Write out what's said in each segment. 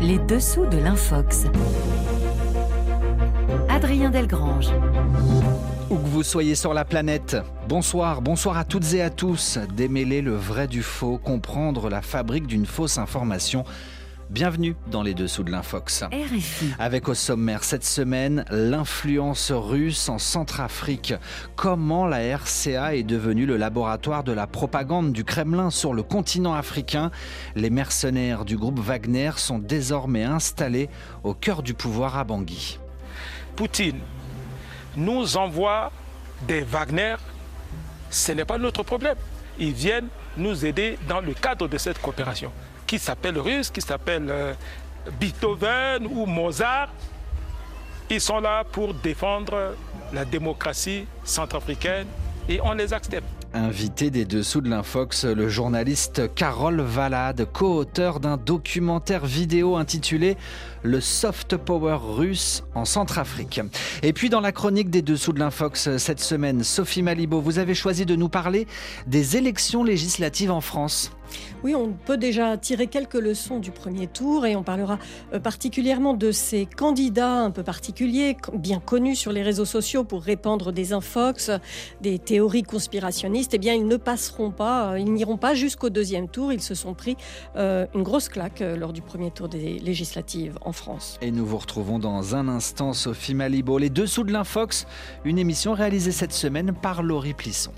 Les dessous de l'Infox. Adrien Delgrange. Où que vous soyez sur la planète, bonsoir à toutes et à tous. Démêler le vrai du faux, comprendre la fabrique d'une fausse information. Bienvenue dans les dessous de l'Infox. RFI. Avec au sommaire cette semaine, l'influence russe en Centrafrique. Comment la RCA est devenue le laboratoire de la propagande du Kremlin sur le continent africain. Les mercenaires du groupe Wagner sont désormais installés au cœur du pouvoir à Bangui. Poutine nous envoie des Wagner, ce n'est pas notre problème. Ils viennent nous aider dans le cadre de cette coopération, qui s'appelle russe, qui s'appelle Beethoven ou Mozart. Ils sont là pour défendre la démocratie centrafricaine et on les accepte. Invité des dessous de l'Infox, le journaliste Carole Valade, co-auteur d'un documentaire vidéo intitulé « Le soft power russe en Centrafrique ». Et puis dans la chronique des dessous de l'Infox cette semaine, Sophie Malibaud, vous avez choisi de nous parler des élections législatives en France. Oui, on peut déjà tirer quelques leçons du premier tour et on parlera particulièrement de ces candidats un peu particuliers, bien connus sur les réseaux sociaux pour répandre des infox, des théories conspirationnistes. Eh bien, ils ne passeront pas, ils n'iront pas jusqu'au deuxième tour. Ils se sont pris une grosse claque lors du premier tour des législatives en France. Et nous vous retrouvons dans un instant, Sophie Malibaud. Les dessous de l'Infox, une émission réalisée cette semaine par Laurie Plisson.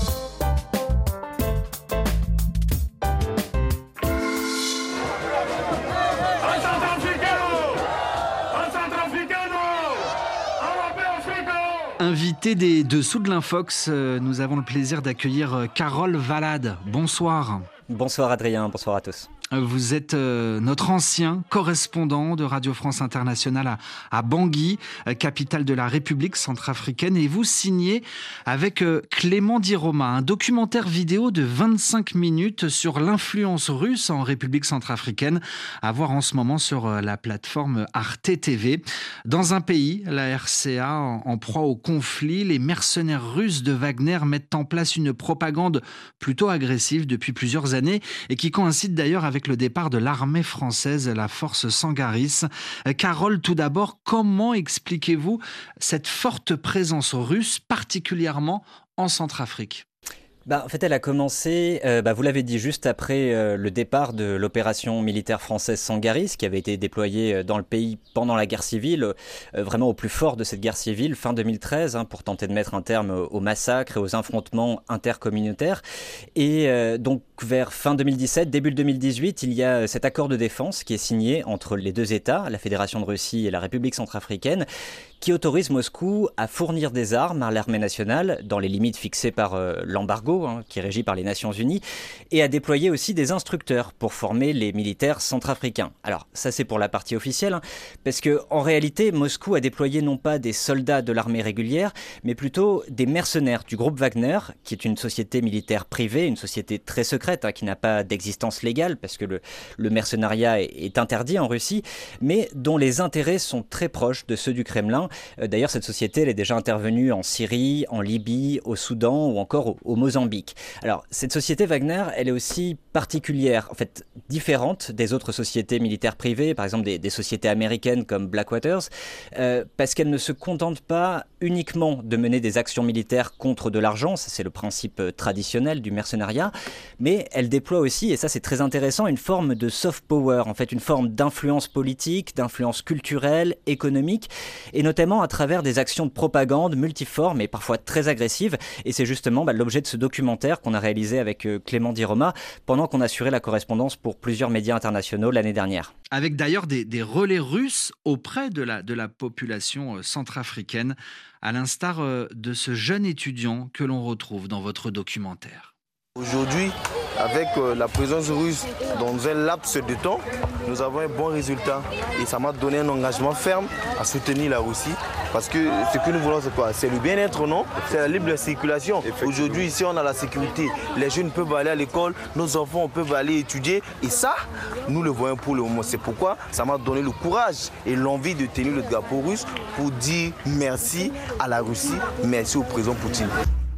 Invité des dessous de l'Infox, nous avons le plaisir d'accueillir Carole Valade. Bonsoir. Bonsoir Adrien, bonsoir à tous. Vous êtes notre ancien correspondant de Radio France Internationale à Bangui, capitale de la République centrafricaine, et vous signez avec Clément Diroma un documentaire vidéo de 25 minutes sur l'influence russe en République centrafricaine, à voir en ce moment sur la plateforme Arte TV. Dans un pays, la RCA en proie au conflit, les mercenaires russes de Wagner mettent en place une propagande plutôt agressive depuis plusieurs années et qui coïncide d'ailleurs avec le départ de l'armée française, la force Sangaris. Carole, tout d'abord, comment expliquez-vous cette forte présence russe, particulièrement en Centrafrique ? En fait, elle a commencé, vous l'avez dit, juste après le départ de l'opération militaire française Sangaris, qui avait été déployée dans le pays pendant la guerre civile, vraiment au plus fort de cette guerre civile, fin 2013, pour tenter de mettre un terme aux massacres et aux affrontements intercommunautaires. Et donc, vers fin 2017, début 2018, il y a cet accord de défense qui est signé entre les deux États, la Fédération de Russie et la République centrafricaine, qui autorise Moscou à fournir des armes à l'armée nationale dans les limites fixées par l'embargo qui est régi par les Nations Unies, et à déployer aussi des instructeurs pour former les militaires centrafricains. Alors ça c'est pour la partie officielle, parce que en réalité Moscou a déployé non pas des soldats de l'armée régulière, mais plutôt des mercenaires du groupe Wagner, qui est une société militaire privée, une société très secrète, qui n'a pas d'existence légale, parce que le mercenariat est interdit en Russie, mais dont les intérêts sont très proches de ceux du Kremlin. D'ailleurs, cette société elle est déjà intervenue en Syrie, en Libye, au Soudan ou encore au Mozambique. Alors, cette société Wagner, elle est aussi particulière, en fait différente des autres sociétés militaires privées, par exemple des sociétés américaines comme Blackwaters, parce qu'elle ne se contente pas uniquement de mener des actions militaires contre de l'argent, ça c'est le principe traditionnel du mercenariat, mais elle déploie aussi, et ça c'est très intéressant, une forme de soft power, en fait une forme d'influence politique, d'influence culturelle, économique, et notamment à travers des actions de propagande multiformes et parfois très agressives, et c'est justement l'objet de ce documentaire qu'on a réalisé avec Clément Diroma pendant qu'on assurait la correspondance pour plusieurs médias internationaux l'année dernière. Avec d'ailleurs des relais russes auprès de la population centrafricaine, à l'instar de ce jeune étudiant que l'on retrouve dans votre documentaire. Aujourd'hui, avec la présence russe dans un laps de temps, nous avons un bon résultat et ça m'a donné un engagement ferme à soutenir la Russie parce que ce que nous voulons c'est quoi? C'est le bien-être, non? C'est la libre circulation. Aujourd'hui ici on a la sécurité, les jeunes peuvent aller à l'école, nos enfants peuvent aller étudier et ça, nous le voyons pour le moment. C'est pourquoi ça m'a donné le courage et l'envie de tenir le drapeau russe pour dire merci à la Russie, merci au président Poutine.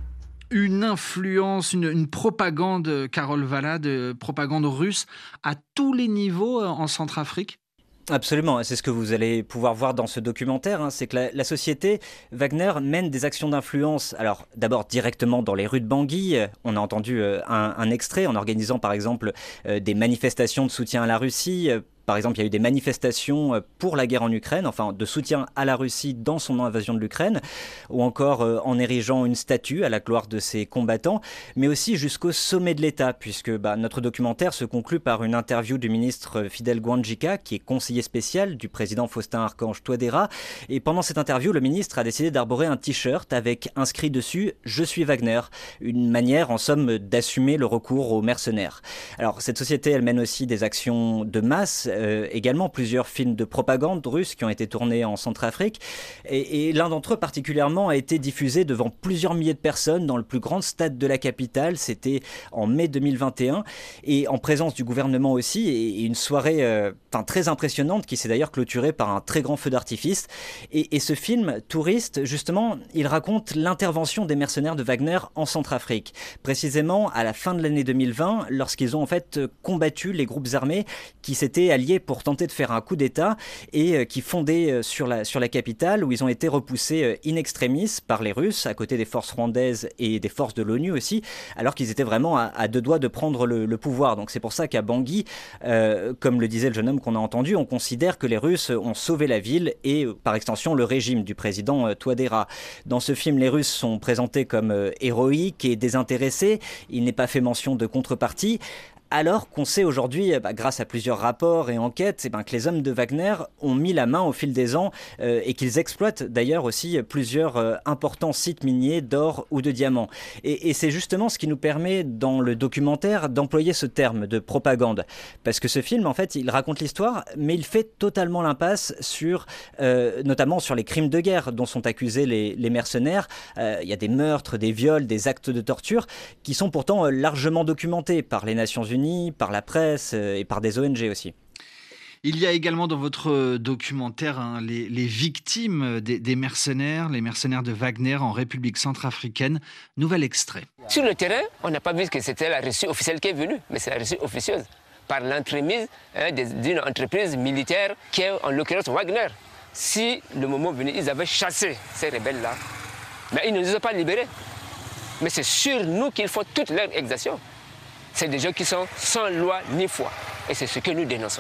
Une influence, une propagande, Carole Valade, propagande russe à tous les niveaux en Centrafrique? Absolument, c'est ce que vous allez pouvoir voir dans ce documentaire, hein, c'est que la société Wagner mène des actions d'influence, alors d'abord directement dans les rues de Bangui, on a entendu un extrait en organisant par exemple des manifestations de soutien à la Russie. Par exemple, il y a eu des manifestations pour la guerre en Ukraine, enfin de soutien à la Russie dans son invasion de l'Ukraine, ou encore en érigeant une statue à la gloire de ses combattants, mais aussi jusqu'au sommet de l'État, puisque notre documentaire se conclut par une interview du ministre Fidel Guanjica, qui est conseiller spécial du président Faustin-Archange Touadéra. Et pendant cette interview, le ministre a décidé d'arborer un t-shirt avec inscrit dessus « Je suis Wagner », une manière en somme d'assumer le recours aux mercenaires. Alors cette société, elle mène aussi des actions de masse, également plusieurs films de propagande russes qui ont été tournés en Centrafrique et l'un d'entre eux particulièrement a été diffusé devant plusieurs milliers de personnes dans le plus grand stade de la capitale, c'était en mai 2021 et en présence du gouvernement aussi et une soirée très impressionnante qui s'est d'ailleurs clôturée par un très grand feu d'artifice et ce film Touriste justement il raconte l'intervention des mercenaires de Wagner en Centrafrique, précisément à la fin de l'année 2020 lorsqu'ils ont en fait combattu les groupes armés qui s'étaient alliés pour tenter de faire un coup d'État et qui fondaient sur la capitale où ils ont été repoussés in extremis par les Russes à côté des forces rwandaises et des forces de l'ONU aussi alors qu'ils étaient vraiment à deux doigts de prendre le pouvoir. Donc c'est pour ça qu'à Bangui, comme le disait le jeune homme qu'on a entendu, on considère que les Russes ont sauvé la ville et par extension le régime du président Touadéra. Dans ce film, les Russes sont présentés comme héroïques et désintéressés. Il n'est pas fait mention de contrepartie. Alors qu'on sait aujourd'hui, grâce à plusieurs rapports et enquêtes, que les hommes de Wagner ont mis la main au fil des ans et qu'ils exploitent d'ailleurs aussi plusieurs importants sites miniers d'or ou de diamants. Et c'est justement ce qui nous permet dans le documentaire d'employer ce terme de propagande. Parce que ce film, en fait, il raconte l'histoire, mais il fait totalement l'impasse sur, notamment sur les crimes de guerre dont sont accusés les mercenaires. Il y a des meurtres, des viols, des actes de torture qui sont pourtant largement documentés par les Nations Unies, par la presse et par des ONG aussi. Il y a également dans votre documentaire les victimes des mercenaires, les mercenaires de Wagner en République centrafricaine. Nouvel extrait. Sur le terrain, on n'a pas vu que c'était la Russie officielle qui est venue, mais c'est la Russie officieuse, par l'entremise d'une entreprise militaire qui est en l'occurrence Wagner. Si le moment venait, ils avaient chassé ces rebelles-là, mais ils ne les ont pas libérés. Mais c'est sur nous qu'ils font toute leur exaction. C'est des gens qui sont sans loi ni foi. Et c'est ce que nous dénonçons.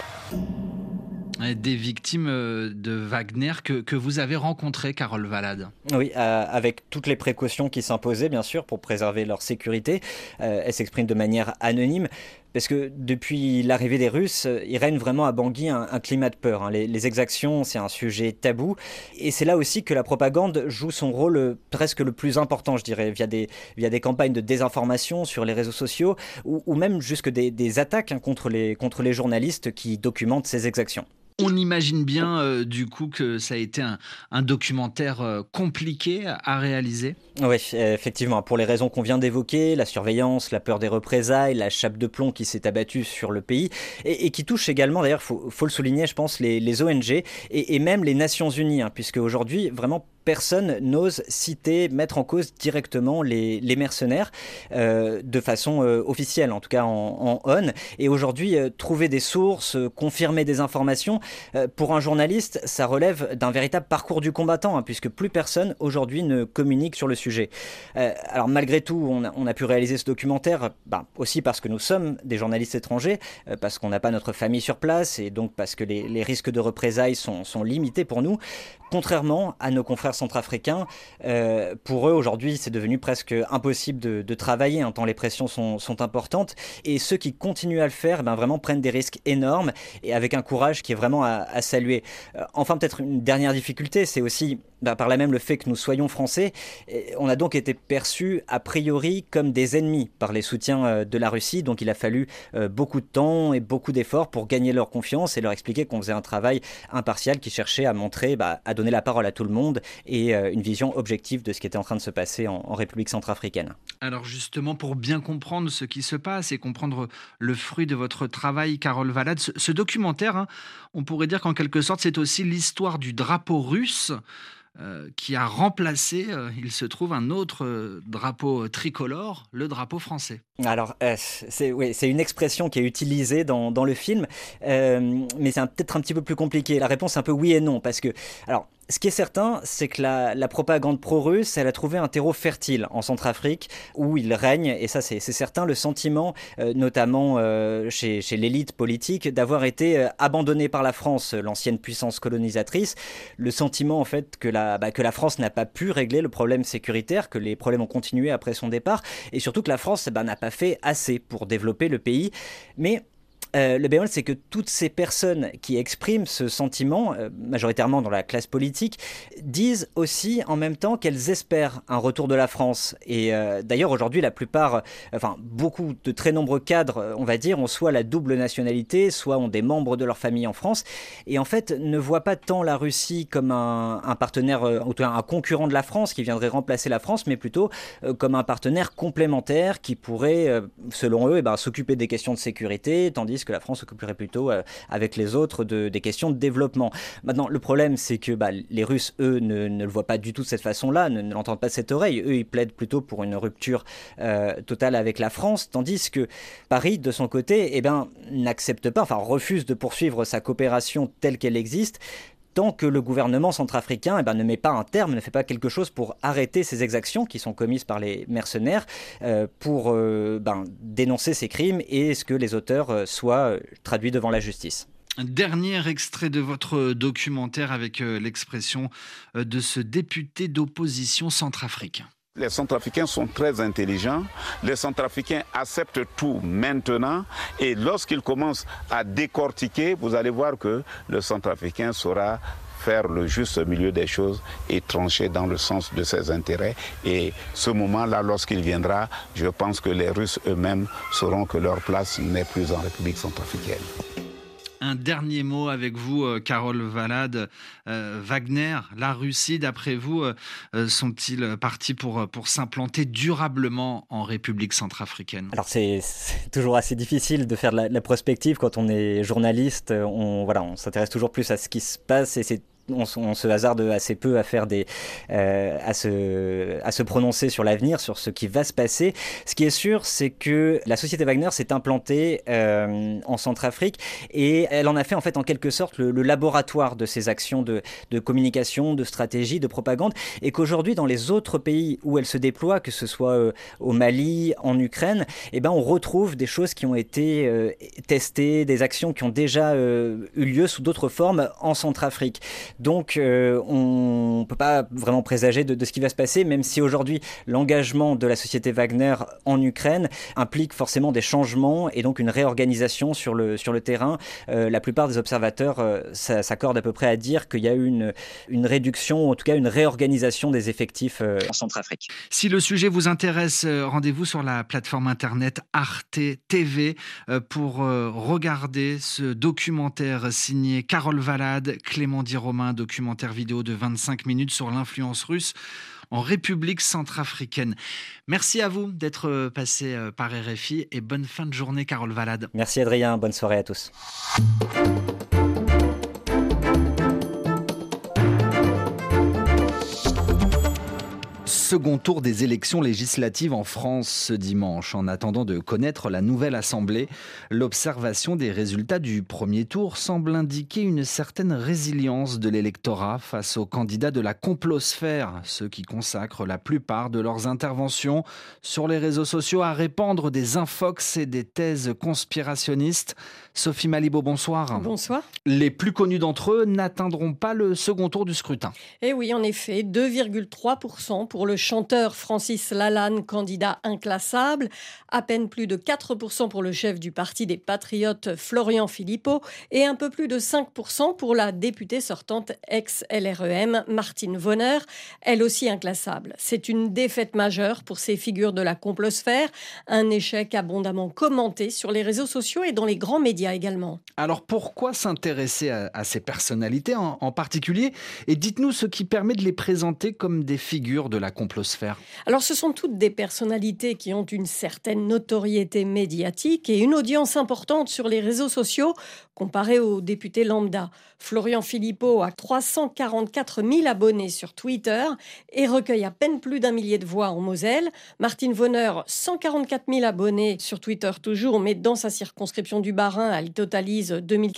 Des victimes de Wagner que vous avez rencontrées, Carole Valade. Oui, avec toutes les précautions qui s'imposaient, bien sûr, pour préserver leur sécurité. Elles s'expriment de manière anonyme. Parce que depuis l'arrivée des Russes, il règne vraiment à Bangui un climat de peur. Hein. Les exactions, c'est un sujet tabou. Et c'est là aussi que la propagande joue son rôle presque le plus important, je dirais, via des campagnes de désinformation sur les réseaux sociaux ou même jusque des attaques contre les journalistes qui documentent ces exactions. On imagine bien du coup que ça a été un documentaire compliqué à réaliser. Oui, effectivement, pour les raisons qu'on vient d'évoquer, la surveillance, la peur des représailles, la chape de plomb qui s'est abattue sur le pays et qui touche également, d'ailleurs, faut le souligner, je pense, les ONG et même les Nations Unies, hein, puisque aujourd'hui, vraiment, personne n'ose citer, mettre en cause directement les mercenaires de façon officielle, en tout cas en on. Et aujourd'hui, trouver des sources, confirmer des informations, pour un journaliste, ça relève d'un véritable parcours du combattant, hein, puisque plus personne aujourd'hui ne communique sur le sujet. Alors malgré tout, on a pu réaliser ce documentaire aussi parce que nous sommes des journalistes étrangers, parce qu'on n'a pas notre famille sur place et donc parce que les risques de représailles sont limités pour nous. Contrairement à nos confrères centrafricains, pour eux aujourd'hui c'est devenu presque impossible de travailler, hein, tant les pressions sont importantes et ceux qui continuent à le faire vraiment prennent des risques énormes et avec un courage qui est vraiment à saluer. Enfin peut-être une dernière difficulté, c'est aussi par là même le fait que nous soyons français, on a donc été perçus a priori comme des ennemis par les soutiens de la Russie, donc il a fallu beaucoup de temps et beaucoup d'efforts pour gagner leur confiance et leur expliquer qu'on faisait un travail impartial qui cherchait à montrer, à donner la parole à tout le monde et une vision objective de ce qui était en train de se passer en République centrafricaine. Alors justement, pour bien comprendre ce qui se passe et comprendre le fruit de votre travail, Carole Valade, ce documentaire, on pourrait dire qu'en quelque sorte, c'est aussi l'histoire du drapeau russe qui a remplacé, il se trouve, un autre drapeau tricolore, le drapeau français. Alors, c'est une expression qui est utilisée dans le film, mais c'est peut-être un petit peu plus compliqué. La réponse est un peu oui et non, parce que... Alors, ce qui est certain, c'est que la propagande pro-russe, elle a trouvé un terreau fertile en Centrafrique où il règne, et ça c'est certain, le sentiment, notamment chez l'élite politique, d'avoir été abandonné par la France, l'ancienne puissance colonisatrice, le sentiment en fait que la France n'a pas pu régler le problème sécuritaire, que les problèmes ont continué après son départ, et surtout que la France n'a pas fait assez pour développer le pays. Mais le bémol, c'est que toutes ces personnes qui expriment ce sentiment, majoritairement dans la classe politique, disent aussi en même temps qu'elles espèrent un retour de la France. Et d'ailleurs, aujourd'hui, beaucoup de très nombreux cadres, on va dire, ont soit la double nationalité, soit ont des membres de leur famille en France, et en fait ne voient pas tant la Russie comme un partenaire, ou un concurrent de la France qui viendrait remplacer la France, mais plutôt comme un partenaire complémentaire qui pourrait, selon eux, s'occuper des questions de sécurité, tandis que la France s'occuperait plutôt avec les autres des questions de développement. Maintenant, le problème, c'est que les Russes, eux, ne le voient pas du tout de cette façon-là, ne l'entendent pas de cette oreille. Eux, ils plaident plutôt pour une rupture totale avec la France, tandis que Paris, de son côté, n'accepte pas, refuse de poursuivre sa coopération telle qu'elle existe, tant que le gouvernement centrafricain ne met pas un terme, ne fait pas quelque chose pour arrêter ces exactions qui sont commises par les mercenaires, pour dénoncer ces crimes et ce que les auteurs soient traduits devant la justice. Un dernier extrait de votre documentaire avec l'expression de ce député d'opposition centrafricain. Les Centrafricains sont très intelligents, les Centrafricains acceptent tout maintenant et lorsqu'ils commencent à décortiquer, vous allez voir que le Centrafricain saura faire le juste milieu des choses et trancher dans le sens de ses intérêts. Et ce moment-là, lorsqu'il viendra, je pense que les Russes eux-mêmes sauront que leur place n'est plus en République centrafricaine. Un dernier mot avec vous, Carole Valade. Wagner, la Russie, d'après vous, sont-ils partis pour s'implanter durablement en République centrafricaine ? Alors c'est toujours assez difficile de faire de la prospective quand on est journaliste. On s'intéresse toujours plus à ce qui se passe et on se hasarde assez peu à faire à se prononcer sur l'avenir, sur ce qui va se passer. Ce qui est sûr, c'est que la société Wagner s'est implantée en Centrafrique et elle en a fait en fait en quelque sorte le laboratoire de ces actions de communication, de stratégie, de propagande, et qu'aujourd'hui dans les autres pays où elle se déploie, que ce soit au Mali, en Ukraine, on retrouve des choses qui ont été testées, des actions qui ont déjà eu lieu sous d'autres formes en Centrafrique. Donc on ne peut pas vraiment présager de ce qui va se passer, même si aujourd'hui l'engagement de la société Wagner en Ukraine implique forcément des changements et donc une réorganisation sur le terrain. La plupart des observateurs s'accordent à peu près à dire qu'il y a eu une réduction, en tout cas une réorganisation des effectifs en Centrafrique. Si le sujet vous intéresse, rendez-vous sur la plateforme internet Arte TV pour regarder ce documentaire signé Carole Valade, Clément Di-Romain, documentaire vidéo de 25 minutes sur l'influence russe en République centrafricaine. Merci à vous d'être passé par RFI et bonne fin de journée, Carole Valade. Merci Adrien, bonne soirée à tous. Second tour des élections législatives en France ce dimanche. En attendant de connaître la nouvelle Assemblée, l'observation des résultats du premier tour semble indiquer une certaine résilience de l'électorat face aux candidats de la complosphère, ceux qui consacrent la plupart de leurs interventions sur les réseaux sociaux à répandre des infox et des thèses conspirationnistes. Sophie Malibaud, bonsoir. Bonsoir. Les plus connus d'entre eux n'atteindront pas le second tour du scrutin. Eh oui, en effet, 2,3% pour le chanteur Francis Lalanne, candidat inclassable, à peine plus de 4% pour le chef du Parti des Patriotes Florian Philippot et un peu plus de 5% pour la députée sortante ex-LREM Martine Vonner, elle aussi inclassable. C'est une défaite majeure pour ces figures de la complosphère, un échec abondamment commenté sur les réseaux sociaux et dans les grands médias également. Alors pourquoi s'intéresser à ces personnalités en particulier ? Et dites-nous ce qui permet de les présenter comme des figures de la complosphère. complosphère? Alors ce sont toutes des personnalités qui ont une certaine notoriété médiatique et une audience importante sur les réseaux sociaux comparé aux députés lambda. Florian Philippot a 344 000 abonnés sur Twitter et recueille à peine plus d'1 millier de voix en Moselle. Martine Vonner, 144 000 abonnés sur Twitter toujours, mais dans sa circonscription du Bas-Rhin, elle totalise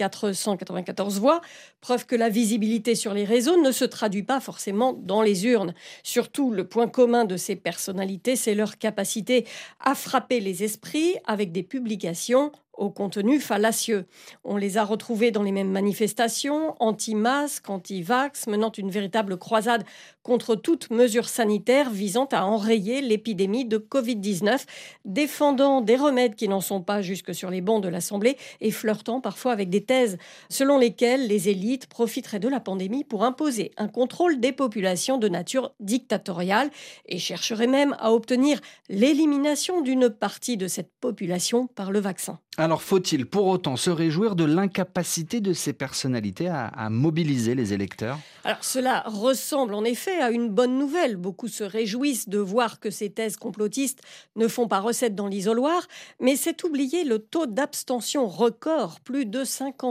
2494 voix. Preuve que la visibilité sur les réseaux ne se traduit pas forcément dans les urnes. Surtout, le point commun de ces personnalités, c'est leur capacité à frapper les esprits avec des publications au contenu fallacieux. On les a retrouvés dans les mêmes manifestations, anti-masques, anti-vax, menant une véritable croisade contre toute mesure sanitaire visant à enrayer l'épidémie de Covid-19, défendant des remèdes qui n'en sont pas jusque sur les bancs de l'Assemblée et flirtant parfois avec des thèses selon lesquelles les élites profiteraient de la pandémie pour imposer un contrôle des populations de nature dictatoriale et chercheraient même à obtenir l'élimination d'une partie de cette population par le vaccin. Alors faut-il pour autant se réjouir de l'incapacité de ces personnalités à mobiliser les électeurs? Alors cela ressemble en effet à une bonne nouvelle. Beaucoup se réjouissent de voir que ces thèses complotistes ne font pas recette dans l'isoloir, mais c'est oublier le taux d'abstention record, plus de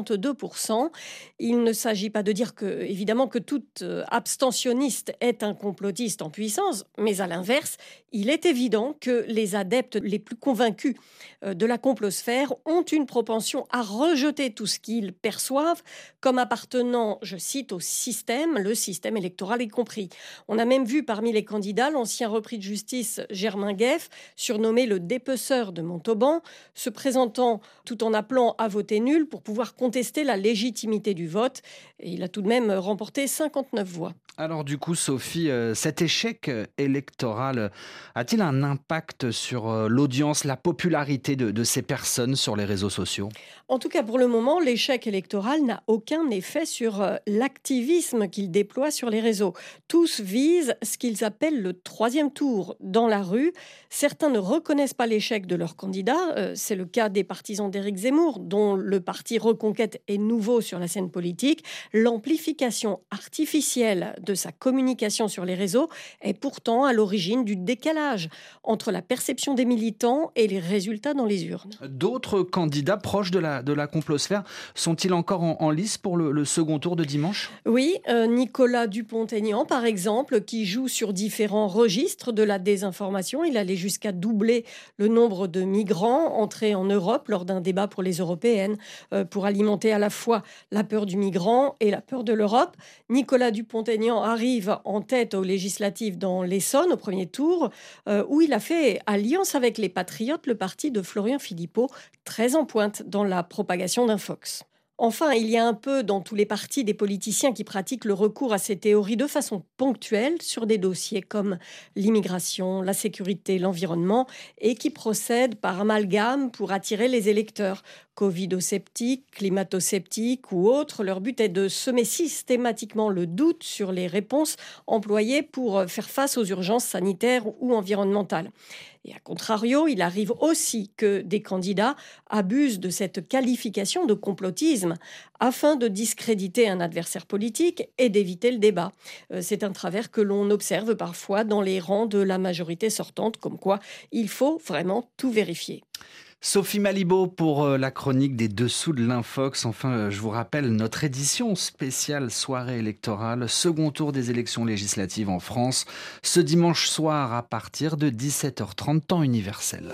52%. Il ne s'agit pas de dire que, évidemment, que tout abstentionniste est un complotiste en puissance, mais à l'inverse, il est évident que les adeptes les plus convaincus de la complosphère ont une propension à rejeter tout ce qu'ils perçoivent comme appartenant, je cite, au système, le système électoral y compris. On a même vu parmi les candidats l'ancien repris de justice Germain Gueff, surnommé le dépeceur de Montauban, se présentant tout en appelant à voter nul pour pouvoir contester la légitimité du vote. Et il a tout de même remporté 59 voix. Alors du coup, Sophie, cet échec électoral a-t-il un impact sur l'audience, la popularité de ces personnes sur les réseaux sociaux? En tout cas, pour le moment, l'échec électoral n'a aucun effet sur l'activisme qu'ils déploient sur les réseaux. Tous visent ce qu'ils appellent le troisième tour dans la rue. Certains ne reconnaissent pas l'échec de leur candidat. C'est le cas des partisans d'Éric Zemmour, dont le parti Reconquête est nouveau sur la scène politique. L'amplification artificielle de sa communication sur les réseaux est pourtant à l'origine du décalage entre la perception des militants et les résultats dans les urnes. D'autres candidats proches de la complosphère sont-ils encore en lice pour le second tour de dimanche? Oui, Nicolas Dupont-Aignan, par exemple, qui joue sur différents registres de la désinformation. Il allait jusqu'à doubler le nombre de migrants entrés en Europe lors d'un débat pour les européennes, pour alimenter à la fois la peur du migrant et la peur de l'Europe. Nicolas Dupont-Aignan arrive en tête aux législatives dans l'Essonne, au premier tour, où il a fait alliance avec les Patriotes, le parti de Florian Philippot, très en pointe dans la propagation d'un Fox. Enfin, il y a un peu dans tous les partis des politiciens qui pratiquent le recours à ces théories de façon ponctuelle sur des dossiers comme l'immigration, la sécurité, l'environnement et qui procèdent par amalgame pour attirer les électeurs. Covidosceptiques, climato-sceptiques ou autres, leur but est de semer systématiquement le doute sur les réponses employées pour faire face aux urgences sanitaires ou environnementales. Et à contrario, il arrive aussi que des candidats abusent de cette qualification de complotisme afin de discréditer un adversaire politique et d'éviter le débat. C'est un travers que l'on observe parfois dans les rangs de la majorité sortante, comme quoi il faut vraiment tout vérifier. Sophie Malibaud pour la chronique des Dessous de l'Infox. Enfin, je vous rappelle notre édition spéciale soirée électorale, second tour des élections législatives en France, ce dimanche soir à partir de 17h30 temps universel.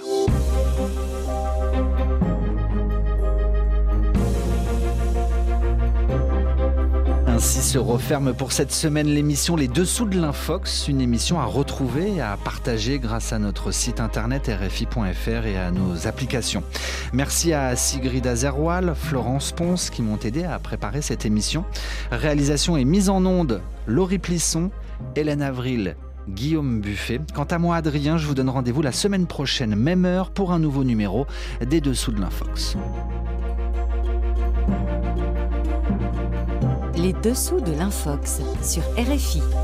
Ainsi se referme pour cette semaine l'émission Les Dessous de l'Infox, une émission à retrouver et à partager grâce à notre site internet rfi.fr et à nos applications. Merci à Sigrid Azerwal, Florence Ponce qui m'ont aidé à préparer cette émission. Réalisation et mise en onde, Laurie Plisson, Hélène Avril, Guillaume Buffet. Quant à moi, Adrien, je vous donne rendez-vous la semaine prochaine, même heure, pour un nouveau numéro des Dessous de l'Infox. Les Dessous de l'Infox sur RFI.